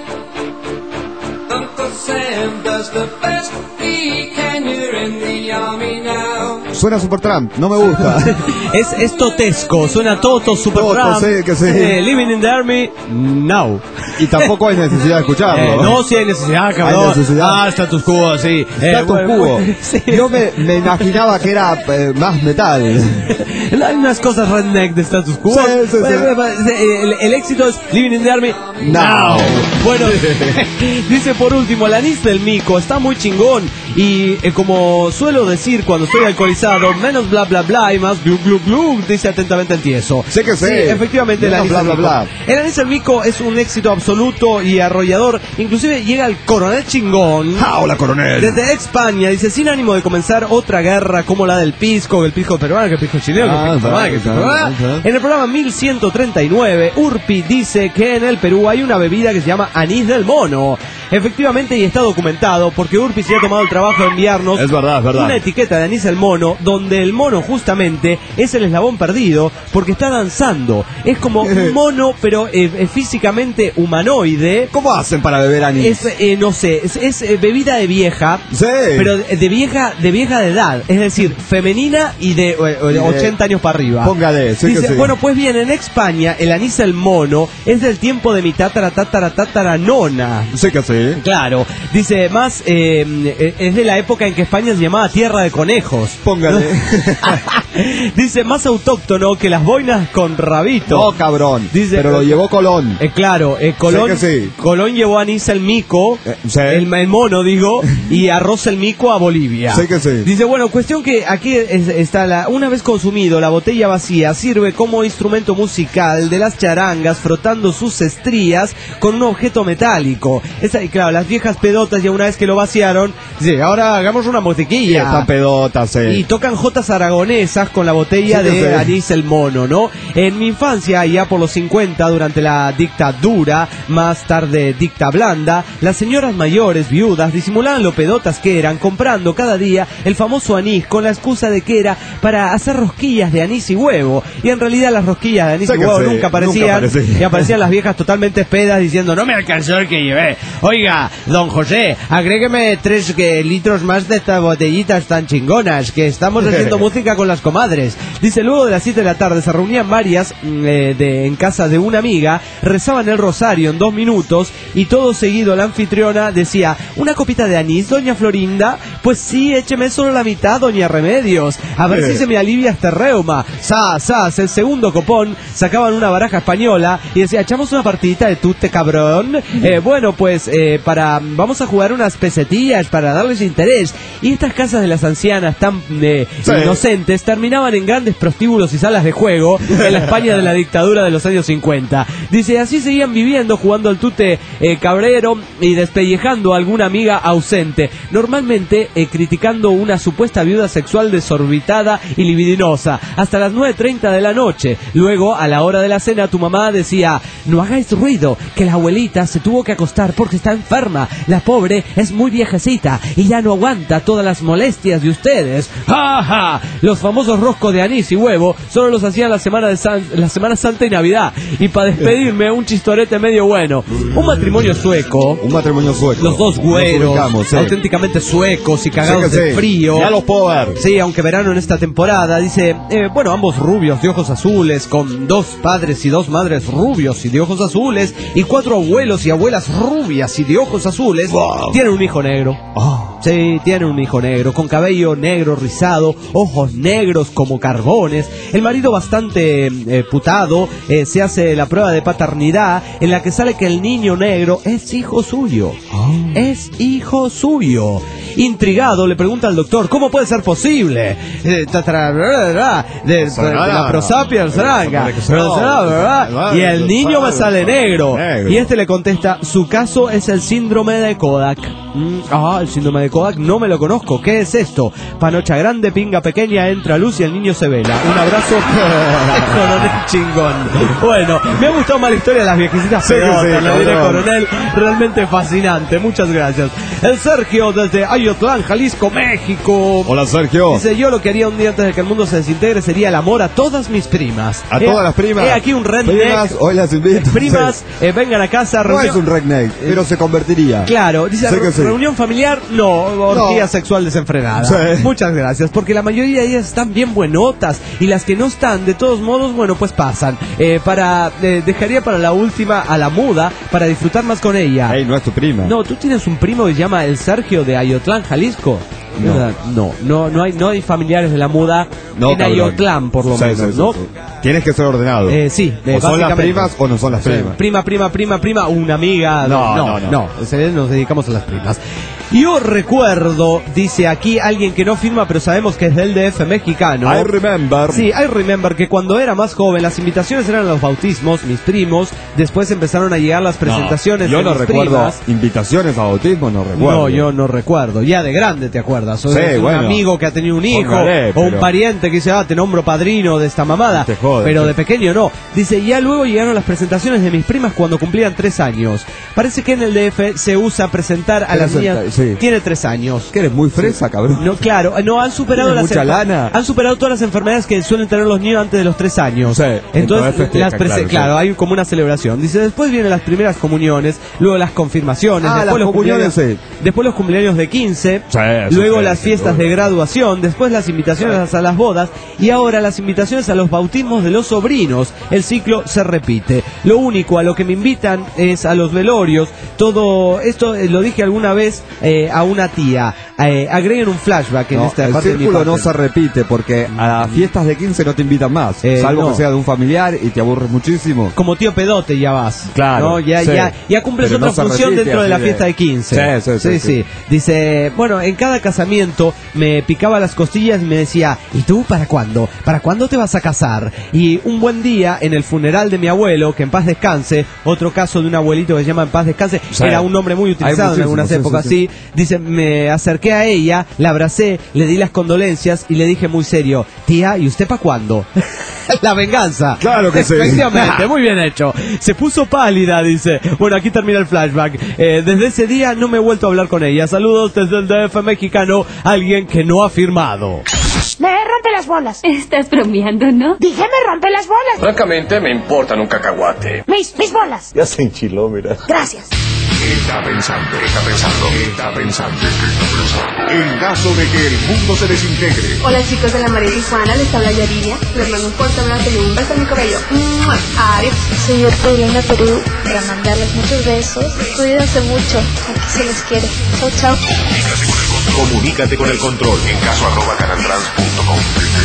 Uncle Sam does the best he can. You're in the army now. Suena Supertramp, no me gusta. es totesco, suena Toto, Supertramp. Sí, que sí. Living in the Army, now. Y tampoco hay necesidad de escucharlo. No, sí hay necesidad, cabrón. Hay necesidad. Status Quo, sí. Status Quo. Sí. Yo me imaginaba que era más metal. Hay unas cosas redneck de Status Quo. Sí. El éxito es Living in the Army now. Bueno, dice por último, el anís del mico está muy chingón. Y como suelo decir cuando estoy alcoholizado, menos bla bla bla y más glu glu glu, dice atentamente el tieso. Sé que sí. Sí, efectivamente, el anís bla, del bla, mico. bla. El anís del mico es un éxito absoluto y arrollador. Inclusive llega el coronel chingón. Hola, coronel. Desde España, dice, sin ánimo de comenzar otra guerra como la del pisco, el pisco peruano, que el pisco chileno, que el pisco peruano, que el pisco peruano. En el programa 1139, Urpi dice que en el Perú hay una bebida que se llama anís del mono. Efectivamente, y está documentado, porque Urpi se ha tomado el trabajo de enviarnos es verdad. una etiqueta de anís del mono, donde el mono justamente es el eslabón perdido, porque está danzando. Es como un mono, pero físicamente humanoide. ¿Cómo hacen para beber anís? No sé, es bebida de vieja, sí, pero de vieja de edad, es decir, femenina y de 80 años para arriba. Póngale, sí. Dice, que sí. bueno, pues bien, en España el anís del mono es del tiempo de mi tatara nona. Sí que sí. Claro, dice, más es de la época en que España se llamaba Tierra de Conejos. Póngale. Dice, más autóctono que las boinas con rabito. No, cabrón. Dice, pero lo llevó Colón. Claro, Colón, sé que sí. Colón llevó anís el mico, sí. el mono, digo, y arroz el mico a Bolivia. Sé que sí. Dice, bueno, cuestión que aquí está una vez consumido, la botella vacía sirve como instrumento musical de las charangas, frotando sus estrías con un objeto metálico. Y claro, las viejas pedotas, ya una vez que lo vaciaron, dice, ahora hagamos una musiquilla. Están pedotas, sí. Y tocan jotas aragonesas con la botella de anís el mono, ¿no? En mi infancia, ya por los 50, durante la dictadura, más tarde dicta blanda, las señoras mayores, viudas, disimulaban lo pedotas que eran, comprando cada día el famoso anís con la excusa de que era para hacer rosquillas de anís y huevo. Y en realidad las rosquillas de anís y huevo nunca aparecían. Y aparecían las viejas totalmente pedas diciendo, no me alcanzó el que llevé. Oiga, don José, agrégueme 3 litros más de estas botellitas tan chingonas, que estamos haciendo música con las comadres. Dice, luego de las 7 de la tarde se reunían varias en casa de una amiga, rezaban el rosario en 2 minutos y todo seguido la anfitriona decía, ¿una copita de anís, doña Florinda? Pues sí, écheme solo la mitad, doña Remedios, a ver si se me alivia este reuma. El segundo copón, sacaban una baraja española y decía, echamos una partidita de tute, cabrón. Bueno, pues vamos a jugar unas pesetillas para darles interés. Y estas casas de las ancianas tan inocentes terminaban en grandes prostíbulos y salas de juego en la España de la dictadura de los años 50. Dice, así seguían viviendo, jugando al tute cabrero y despellejando a alguna amiga ausente, normalmente criticando una supuesta viuda sexual desorbitada y libidinosa, hasta las 9:30 de la noche. Luego, a la hora de la cena, tu mamá decía, no hagáis ruido, que la abuelita se tuvo que acostar porque está enferma, la pobre es muy viejecita y ya no aguanta todas las molestias de ustedes. ¡Ja, ja! Los famosos roscos de anís y huevo solo los hacían la Semana Santa y Navidad. Y para despedirme, un chistorete medio bueno. Un matrimonio sueco. Los dos güeros, auténticamente suecos y cagados de frío. Ya los puedo ver. Sí, aunque verano en esta temporada. Dice, bueno, ambos rubios de ojos azules, con 2 padres y 2 madres rubios y de ojos azules, y 4 abuelos y abuelas rubias y de ojos azules. Wow. Tienen un hijo negro. Sí, tiene un hijo negro, con cabello negro rizado, ojos negros como carbones. El marido bastante putado, se hace la prueba de paternidad en la que sale que el niño negro es hijo suyo. Es hijo suyo. Intrigado, le pregunta al doctor, ¿cómo puede ser posible? La prosapia, y el niño me sale negro. Y este le contesta, su caso es el síndrome de Kodak. El síndrome de Kodak no me lo conozco. ¿Qué es esto? Panocha grande, pinga pequeña, entra luz y el niño se vela. Un abrazo, coronel chingón. Bueno, me ha gustado más la historia de las viejecitas pedotas, lo diré, coronel. Realmente fascinante, muchas gracias. El Sergio desde Ayotlán, Jalisco, México. Hola, Sergio. Dice, yo lo que haría un día antes de que el mundo se desintegre sería el amor a todas mis primas. A todas las primas. Aquí un redneck. Primas, hoy las invito. Primas, vengan a casa. No es un redneck, pero se convertiría. Claro, dice, reunión familiar, no, orgía sexual desenfrenada. Sí. Muchas gracias, porque la mayoría de ellas están bien buenotas, y las que no están, de todos modos, bueno, pues pasan. Dejaría para la última a la muda, para disfrutar más con ella. Ey, no es tu prima. No, tú tienes un primo que se llama el Sergio de Ayotlán, Jalisco. No hay familiares de la muda en Ayotlán, por lo menos, ¿no? Tienes que ser ordenado. Sí, o son las primas o no son las primas. Prima, una amiga. No. Nos dedicamos a las primas. Yo recuerdo, dice aquí alguien que no firma, pero sabemos que es del DF mexicano. I remember. Sí, I remember que cuando era más joven las invitaciones eran a los bautismos, mis primos. Después empezaron a llegar las presentaciones de mis primas. Yo no recuerdo invitaciones a bautismo, no recuerdo. No, yo no recuerdo. Ya de grande te acuerdas. O un amigo que ha tenido un hijo, o un pariente que dice, te nombro padrino de esta mamada. Pero de pequeño no. Dice, ya luego llegaron las presentaciones de mis primas cuando cumplían 3 años. Parece que en el DF se usa presentar a las niñas. Sí. Tiene 3 años. Que eres muy fresa, cabrón. No, claro, no han superado mucha lana. Han superado todas las enfermedades que suelen tener los niños antes de los 3 años. Sí. Entonces, claro, hay como una celebración. Dice, después vienen las primeras comuniones, luego las confirmaciones, después los cumpleaños, después los cumpleaños de 15, luego las fiestas de graduación, después las invitaciones a las bodas y ahora las invitaciones a los bautismos de los sobrinos. El ciclo se repite. Lo único a lo que me invitan es a los velorios. Todo esto lo dije alguna vez a una tía. Agreguen un flashback en esta parte. El círculo no se repite porque a las fiestas de 15 no te invitan más, salvo que sea de un familiar y te aburres muchísimo. Como tío pedote ya vas. Claro. ¿no? Ya cumples otra función dentro de la fiesta de 15. Sí. Dice, bueno, en cada casamiento me picaba las costillas y me decía, ¿y tú para cuándo? ¿Para cuándo te vas a casar? Y un buen día en el funeral de mi abuelo, que en paz descanse, otro caso de un abuelito que se llama en paz descanse, era un nombre muy utilizado en algunas épocas, sí. Dice, me acerqué a ella, la abracé, le di las condolencias y le dije muy serio, tía, ¿y usted para cuándo? La venganza. Claro que sí. Efectivamente, muy bien hecho. Se puso pálida, dice. Bueno, aquí termina el flashback. Desde ese día no me he vuelto a hablar con ella. Saludos desde el DF mexicano. Alguien que no ha firmado. Me rompe las bolas. Estás bromeando, ¿no? Dije me rompe las bolas. Francamente, me importan un cacahuate. Mis bolas. Ya se enchiló, mira. Gracias. Está pensando. En caso de que el mundo se desintegre. Hola chicos de la María Tijuana, les habla Yaridia. Les mando un fuerte abrazo y un beso en mi cabello. Adiós. Soy Ortelina Perú para mandarles muchos besos. Cuídense mucho, aquí se les quiere. Chao. Comunícate con el control en caso@canaltrans.com.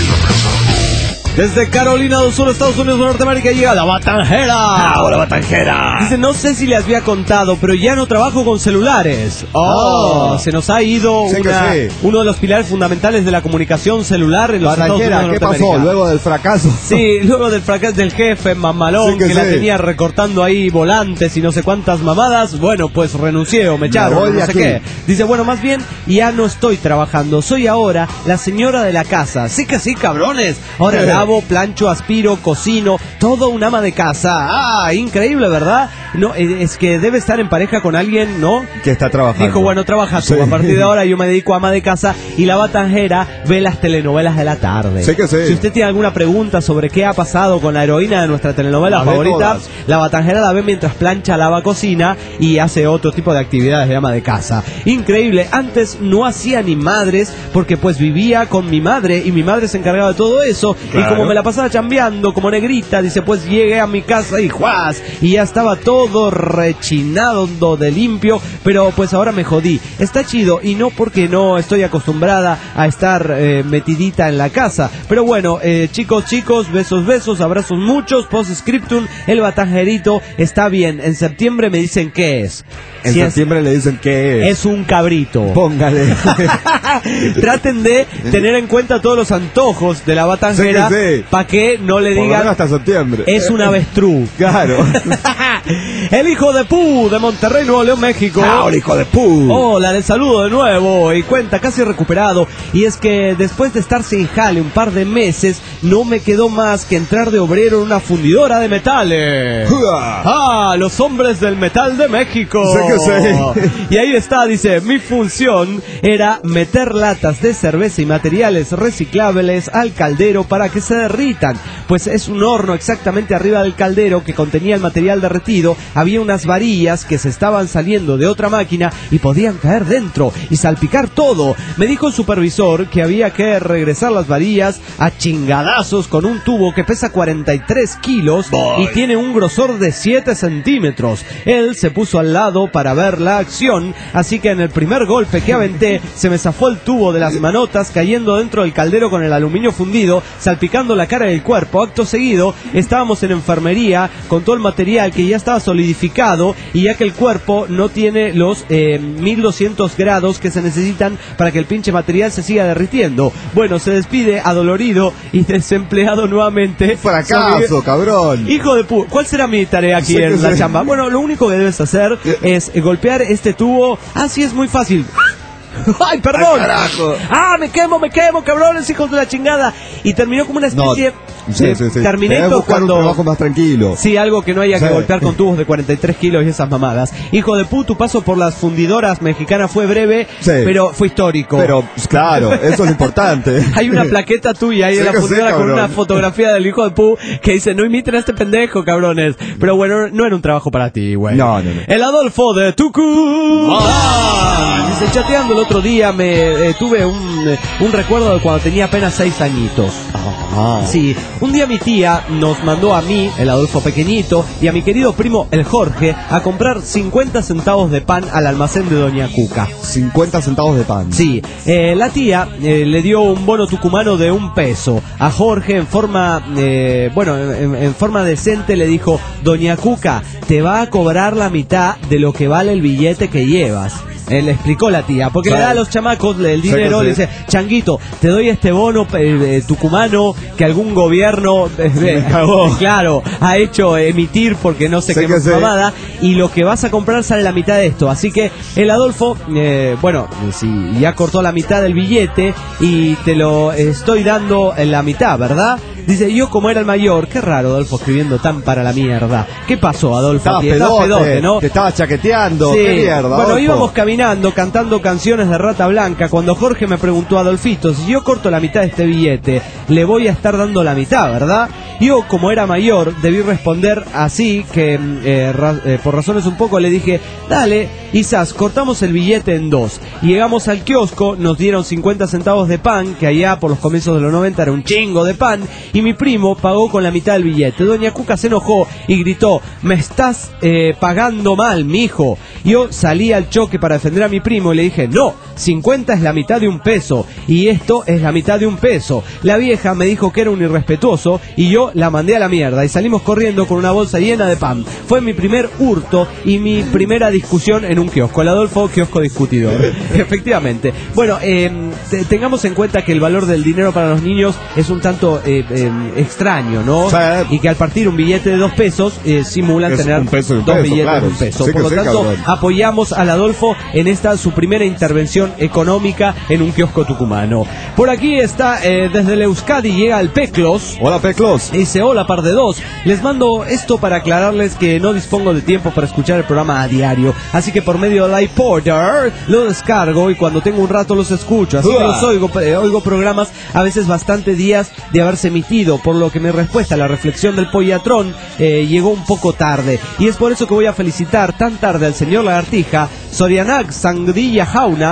Desde Carolina del Sur, Estados Unidos de Norteamérica, llega la Batanjera. ¡Hola, Batanjera! Dice, no sé si les había contado, pero ya no trabajo con celulares. Se nos ha ido uno de los pilares fundamentales de la comunicación celular en los Estados Unidos de Norteamérica. ¿Qué pasó? Luego del fracaso. Sí, luego del fracaso del jefe mamalón que la tenía recortando ahí volantes y no sé cuántas mamadas. Bueno, pues renuncié o me echaron, no sé qué. Dice, bueno, más bien, ya no estoy trabajando. Soy ahora la señora de la casa. Sí que sí, cabrones. Ahora lavo, plancho, aspiro, cocino, todo un ama de casa. Increíble, ¿verdad? No, es que debe estar en pareja con alguien, ¿no? Que está trabajando. Dijo, bueno, trabaja tú. A partir de ahora yo me dedico a ama de casa y la Batanjera ve las telenovelas de la tarde. Sí que sí. Si usted tiene alguna pregunta sobre qué ha pasado con la heroína de nuestra telenovela favorita, la Batanjera la ve mientras plancha, lava, cocina y hace otro tipo de actividades de ama de casa. Increíble. Antes no hacía ni madres porque pues vivía con mi madre y mi madre se encargaba de todo eso. Claro. Y como me la pasaba chambeando como negrita, dice, pues llegué a mi casa y ¡juás! Y ya estaba todo todo rechinado de limpio, pero pues ahora me jodí. Está chido y no porque no estoy acostumbrada a estar metidita en la casa. Pero bueno, chicos, besos, abrazos muchos, post-scriptum, el batajerito está bien. En septiembre me dicen qué es. En septiembre le dicen qué es. Es un cabrito. Póngale. Traten de tener en cuenta todos los antojos de la batanjera para que no le digan hasta septiembre. Es un avestruz. Claro. El hijo de Pu de Monterrey, Nuevo León, México. ¡Ah, el hijo de Pu! Hola, les saludo de nuevo y cuenta casi recuperado. Y es que después de estar sin jale un par de meses, no me quedó más que entrar de obrero en una fundidora de metales. ¡Ah! Los hombres del metal de México. Y ahí está, dice, mi función era meter latas de cerveza y materiales reciclables al caldero para que se derritan. Pues es un horno exactamente arriba del caldero que contenía el material derretido. Había unas varillas que se estaban saliendo de otra máquina y podían caer dentro y salpicar todo. Me dijo el supervisor que había que regresar las varillas a chingadazos con un tubo que pesa 43 kilos y tiene un grosor de 7 centímetros. Él se puso al lado para ver la acción, así que en el primer golpe que aventé se me zafó el tubo de las manotas cayendo dentro del caldero con el aluminio fundido, salpicando la cara y el cuerpo. Acto seguido estábamos en enfermería con todo el material que ya estaba solidificado y ya que el cuerpo no tiene los 1200 grados que se necesitan para que el pinche material se siga derritiendo. Bueno, se despide adolorido y desempleado nuevamente. Fracaso, cabrón. Hijo de pu... ¿Cuál será mi tarea aquí en la chamba? Bueno, lo único que debes hacer es golpear este tubo. Sí, es muy fácil. ¡Ay, perdón! Me quemo, cabrones, hijos de la chingada. Y terminó como una especie de Terminator cuando... un trabajo más tranquilo. Sí, algo que no haya que golpear con tubos de 43 kilos y esas mamadas. Hijo de pu, tu paso por las fundidoras mexicanas fue breve, pero fue histórico. Pero, claro, eso es lo importante. Hay una plaqueta tuya ahí en la fundidora con una fotografía del hijo de pu que dice, no imiten a este pendejo, cabrones. Pero bueno, no era un trabajo para ti, güey. No. El Adolfo de Tucumán. Dice, chateando el otro día me tuve un recuerdo de cuando tenía apenas 6 añitos. Sí, un día mi tía nos mandó a mí, el Adolfo pequeñito, y a mi querido primo, el Jorge, a comprar 50 centavos de pan al almacén de Doña Cuca. 50 centavos de pan. Sí, la tía le dio un bono tucumano de $1. A Jorge, en forma, en forma decente, le dijo, Doña Cuca, te va a cobrar la mitad de lo que vale el billete que llevas. Le explicó la tía, porque le da a los chamacos el dinero, le dice, Changuito, te doy este bono tucumano que algún gobierno, claro, ha hecho emitir porque no sé qué mamada, y lo que vas a comprar sale la mitad de esto. Así que el Adolfo, sí, ya cortó la mitad del billete y te lo estoy dando en la mitad, ¿verdad? Dice, yo como era el mayor, qué raro Adolfo escribiendo tan para la mierda. ¿Qué pasó, Adolfo? Estaba pedote, ¿no? Te estaba chaqueteando, sí. Qué mierda, bueno, Adolfo. íbamos caminando, cantando canciones de Rata Blanca, cuando Jorge me preguntó, Adolfito, si yo corto la mitad de este billete, le voy a estar dando la mitad, ¿verdad? Yo, como era mayor, debí responder así, que por razones un poco le dije, dale, quizás cortamos el billete en 2. Y llegamos al kiosco, nos dieron 50 centavos de pan, que allá por los comienzos de los 90 era un chingo de pan, y mi primo pagó con la mitad del billete. Doña Cuca se enojó y gritó, me estás pagando mal, mijo. Yo salí al choque para defender a mi primo y le dije, no, 50 es la mitad de $1 y esto es la mitad de $1. La vieja me dijo que era un irrespetuoso y yo la mandé a la mierda y salimos corriendo con una bolsa llena de pan. Fue mi primer hurto y mi primera discusión en un kiosco. El Adolfo, kiosco discutidor. Efectivamente. Bueno, tengamos en cuenta que el valor del dinero para los niños es un tanto extraño, ¿no? Y que al partir un billete de $2 simulan es tener dos billetes de $1. Sí, por lo tanto, apoyamos al Adolfo en esta su primera intervención económica en un kiosco tucumano. Por aquí está, desde el Euskadi llega el Peclos. Hola, Peclos. Dice, hola, par de dos. Les mando esto para aclararles que no dispongo de tiempo para escuchar el programa a diario. Así que por medio de iPorter lo descargo y cuando tengo un rato los escucho. Así que los oigo programas a veces bastante días de haberse emitido, por lo que mi respuesta a la reflexión del Pollatrón llegó un poco tarde. Y es por eso que voy a felicitar tan tarde al señor Lagartija, Sorianac Sangdilla Jauna,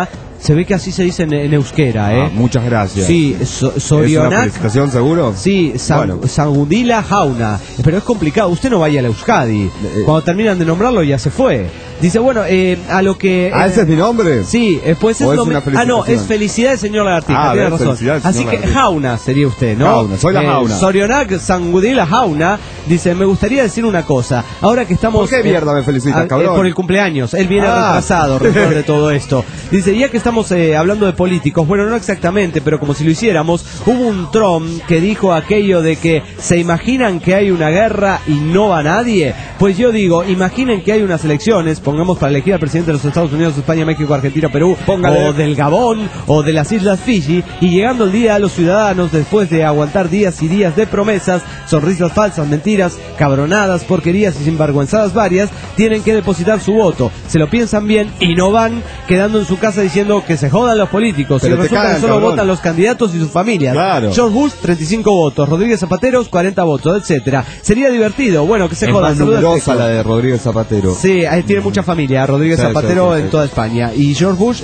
Se ve que así se dice en euskera, Muchas gracias. Sí, Sorionak. ¿Es una felicitación seguro? Sí, Sangudila Jauna. Pero es complicado, usted no vaya a la Euskadi. Cuando terminan de nombrarlo ya se fue. Dice, bueno, a lo que... ¿ese es mi nombre? Sí, pues es lo mismo. no, es Felicidades, señor Lagartija, tiene razón. Así que Jauna sería usted, ¿no? Jauna, soy la Jauna. Sorionak Sangudila Jauna dice, me gustaría decir una cosa. Ahora que estamos... ¿Por qué mierda me felicitas, cabrón? Por el cumpleaños. Él viene retrasado de todo esto. Dice, ya que estamos hablando de políticos, bueno, no exactamente, pero como si lo hiciéramos, hubo un Trump que dijo aquello de que se imaginan que hay una guerra y no va nadie. Pues yo digo, imaginen que hay unas elecciones, pongamos para elegir al presidente de los Estados Unidos, España, México, Argentina, Perú, o del Gabón, o de las Islas Fiji, y llegando el día, los ciudadanos, después de aguantar días y días de promesas, sonrisas falsas, mentiras, cabronadas, porquerías y sinvergüenzadas varias, tienen que depositar su voto. Se lo piensan bien y no van quedando en su casa diciendo que se jodan los políticos. Pero y resulta que solo votan los candidatos y sus familias. Claro. George Bush, 35 votos. Rodríguez Zapatero, 40 votos, etcétera. Sería divertido. Bueno, que se jodan. Es más numerosa la de Rodríguez Zapatero. Sí, tiene mucha familia. Rodríguez Zapatero en toda España. Y George Bush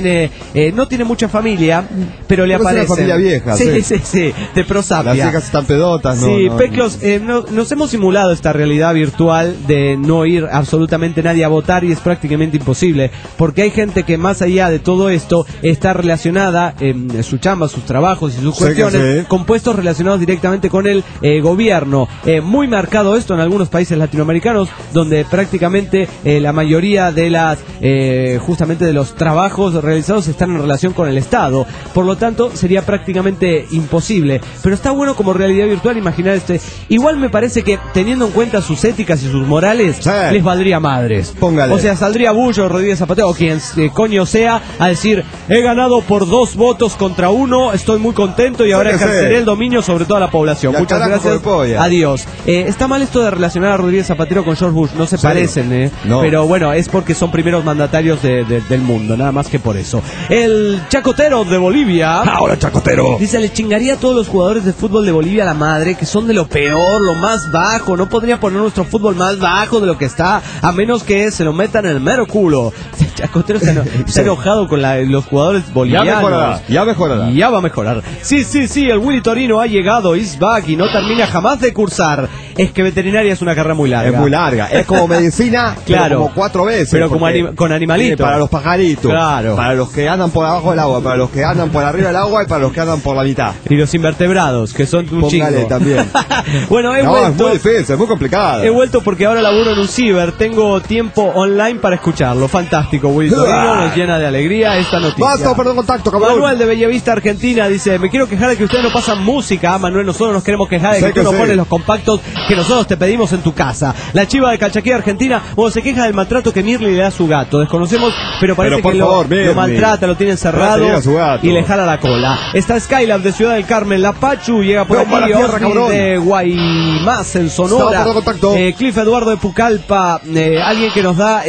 no tiene mucha familia, pero le aparece. Es una familia vieja. Sí, de prosapia. Las viejas están pedotas, ¿no? Sí, Peclos, nos hemos simulado esta realidad virtual de no ir absolutamente nadie a votar y es prácticamente imposible, porque hay gente que más allá de todo esto está relacionada en su chamba, sus trabajos y sus cuestiones con puestos relacionados directamente con el gobierno. Muy marcado esto en algunos países latinoamericanos, donde prácticamente la mayoría de las justamente de los trabajos realizados están en relación con el Estado. Por lo tanto, sería prácticamente imposible. Pero está bueno como realidad virtual imaginar Igual me parece que teniendo en cuenta sus éticas y sus morales, les valdría madres. Póngale. O sea, saldría Bush o Rodríguez Zapatero o quien coño sea a decir, he ganado por 2 votos contra 1, estoy muy contento y ahora ejerceré el dominio sobre toda la población. Muchas gracias. Adiós. Está mal esto de relacionar a Rodríguez Zapatero con George Bush, no se parecen, no. Pero bueno, es porque son primeros mandatarios del mundo, nada más que por eso. El Chacotero de Bolivia. Ahora Chacotero. Dice, le chingaría a todos los jugadores de fútbol de Bolivia a la madre, que son de lo peor, lo más bajo. No podría poner nuestro fútbol más bajo de lo que está, a menos que se lo metan en el mero culo. Chacotero está enojado con los jugadores bolivianos. Ya mejorará. Ya va a mejorar. Sí, el Willy Torino ha llegado, is back, y no termina jamás de cursar. Es que veterinaria es una carrera muy larga. Es muy larga. Es como medicina, claro, como 4 veces. Pero como con animalitos. Para los pajaritos. Claro. Para los que andan por abajo del agua, para los que andan por arriba del agua y para los que andan por la mitad. Y los invertebrados, que son un chingo. También. Bueno, he vuelto. Es muy difícil, es muy complicado. He vuelto porque ahora laburo en un ciber. Tengo tiempo online para escucharlo. Fantástico, Willy Torino. Nos llena de alegría esta noticia. Basta, perdón, contacto, cabrón. Manuel de Bellavista, Argentina, dice, me quiero quejar de que ustedes no pasan música. Manuel, nosotros nos queremos quejar de que tú no pones los compactos que nosotros te pedimos en tu casa. La chiva de Calchaquí, Argentina, se queja del maltrato que Mirly le da a su gato. Desconocemos, pero parece que lo maltrata, lo tiene encerrado y le jala la cola. Está Skylab de Ciudad del Carmen, La Pachu, llega por aquí, Osni de Guaymas, en Sonora. Cliff Eduardo de Pucallpa, alguien que nos da,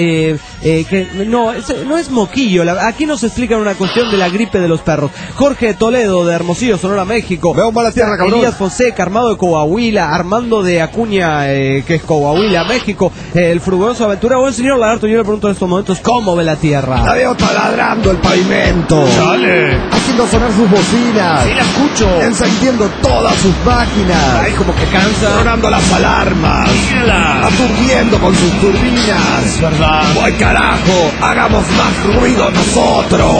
que no es moquillo, aquí nos explican una cuestión de la gripe de los perros. Jorge Toledo de Hermosillo, Sonora, México. Veo mala tierra, cabrón. Elías Fonseca, Armado de Coahuila, Armando de Acuña, que es Coahuila, México. El frugoso aventura. Buen señor Lagarto, yo le pregunto en estos momentos, ¿cómo ve la tierra? La veo taladrando el pavimento. ¡Sale! Haciendo sonar sus bocinas. Sí, la escucho. Encendiendo todas sus máquinas. Ay, como que cansa. Sonando las alarmas. Mírala. Aturdiendo con sus turbinas. Es verdad. ¡Ay, carajo! ¡Hagamos más ruido nosotros!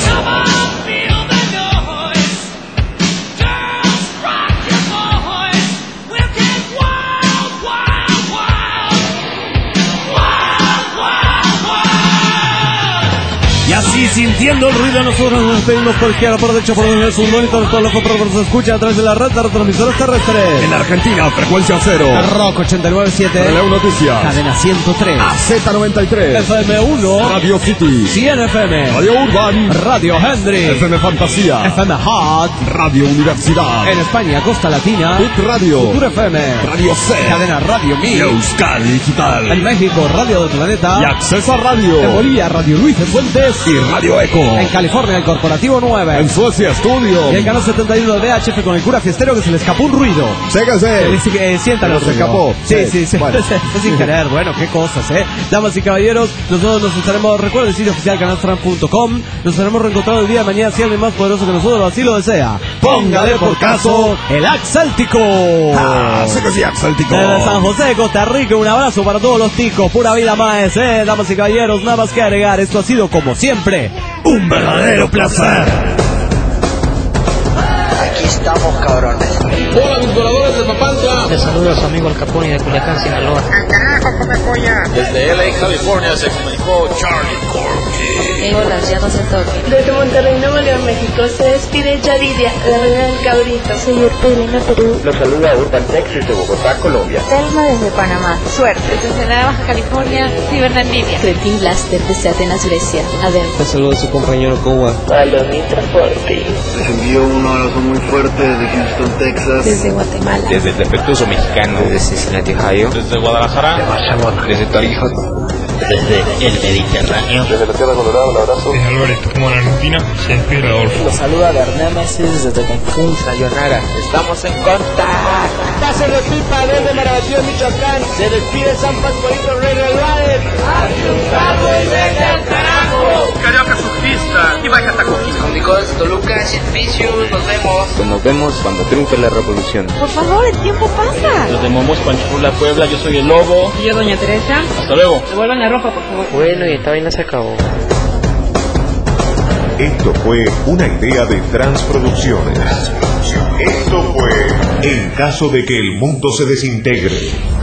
Y así, sintiendo el ruido, nosotros nos despedimos por izquierda, por derecha, por donde es un monitor, todo lo que se escucha a través de la red de retransmisores terrestres. En Argentina, frecuencia 0. Rock 89.7. Releu Noticias. Cadena 103. AZ93. FM1. Radio City. 100 FM. Radio Urban. Radio Henry. FM Fantasía. FM Hot. Radio Universidad. En España, Costa Latina. Hit Radio. Futura FM. Radio C. Cadena Radio Mi. Euskal Digital. En México, Radio del Planeta. Y Accesa Radio. En Bolivia, Radio Luis de Fuentes. Y Radio Eco México. En California, el Corporativo 9. En Suecia, Estudio. Y el canal 71 de VHF con el cura fiestero que se le escapó un ruido. Séquense. Siéntalo. Se escapó. Sí. Bueno. Fue sin querer. Bueno, qué cosas, Damas y caballeros, nosotros nos estaremos, recuerden el sitio oficial canaltran.com. Nos estaremos reencontrando el día de mañana, si alguien más poderoso que nosotros así lo desea. Póngale por caso el Axáltico. Sí que sí, Axáltico. Desde San José, Costa Rica, un abrazo para todos los ticos. Pura vida más, damas y caballeros, nada más que agregar. Esto ha sido, como siempre, un verdadero placer. Aquí estamos, cabrones. Hola, mis voladores de Papantla. Les saluda a su amigo El Capone de Culiacán, Sinaloa. ¡Carajo, come polla! Desde LA, California, se comunicó Charlie Corky. Hola, ya no se toque. Desde Monterrey, Nuevo León, México, se despide Yaridia, la reina del cabrito. Soy Urpelina, Perú. Los saluda Urban Texas de Bogotá, Colombia. Telma desde Panamá. Suerte. Desde Ensenada, Baja California, Cibernandinia. Cretin Blaster desde Atenas, Grecia. A ver. Les saludo a su compañero Kowa. Palomita Forti. Les envío un abrazo muy fuerte desde Houston, Texas. Desde Guatemala. Desde el defectuoso mexicano. Desde Cincinnati, Ohio. Desde Guadalajara. Desde Tarija. Desde el Mediterráneo. Desde la Tierra Colorada, un abrazo. Desde Álvarez, como en Argentina, se despide Adolfo. Los saluda Bernémesis desde Cancún. Sayonara. Estamos en contacto. Estás en la pipa desde Maravillón, Michoacán. Se despide San Pascualito Rey del Valle. ¡Asustado y vete al carajo! Carioca surfista y vaya Tacoquín. Comunicó desde Toluca, Servicios. Nos vemos. Pues nos vemos cuando triunfe la revolución. Por favor, el tiempo pasa. Los de Momos, Panchipula, Puebla, yo soy el Lobo. Y yo, Doña Teresa. Hasta luego. Devuelvan la ropa, por favor. Bueno, y esta vaina se acabó. Esto fue una idea de Transproducciones. Esto fue En caso de que el mundo se desintegre.